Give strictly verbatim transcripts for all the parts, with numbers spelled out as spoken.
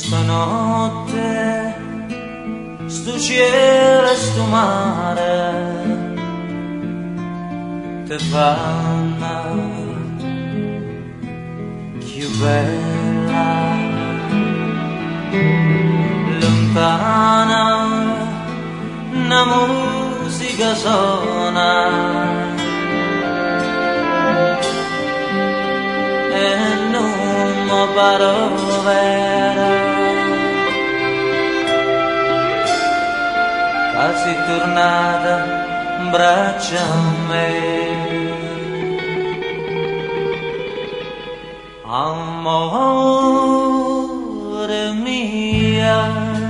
Stanotte sto cielo e sto mare te fanno più bella, lontana una musica suona e non mi pare vera. Sei tornata in braccia a me, amore mia,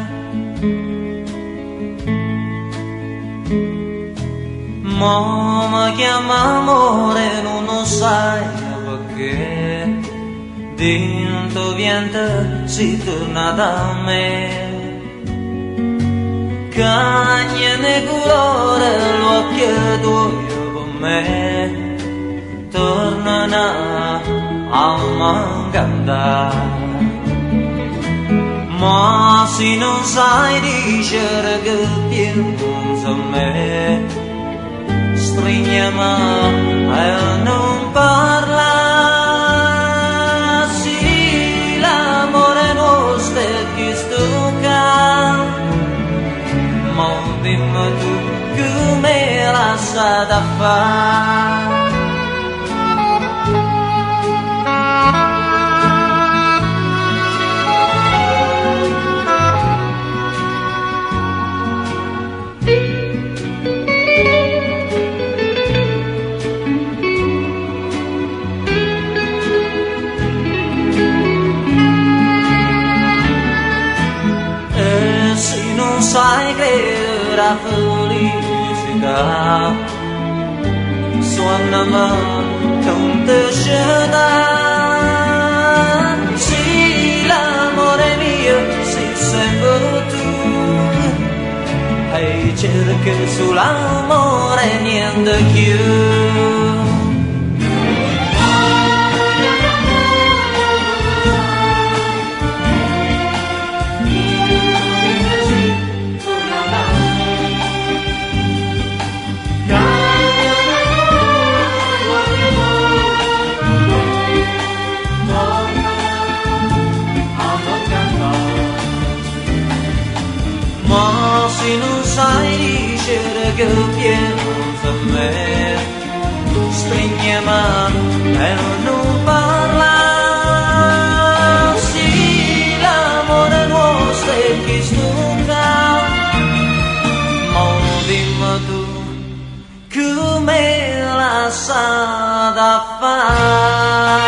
ma mi chiama amore, non lo sai perché dentro viento sei tornata a me. Cagna ne colore l'occhio tuo per me tornano a mancare, ma se non sai dicere che pensa a me stringiamo e non parla. Sì, l'amore nostro è che sto ca, ma dimmi tu come la sa da fare. E se non sai credere la felicità, suonami con te sceda. Sì, l'amore mio sei sempre tu, e cerca sull'amore niente più. Ma se non sai dicere che pensa a me, stringi mano e non parla. Sì, l'amore nostro è chi stucca, ma dimmi tu come la sa da fare.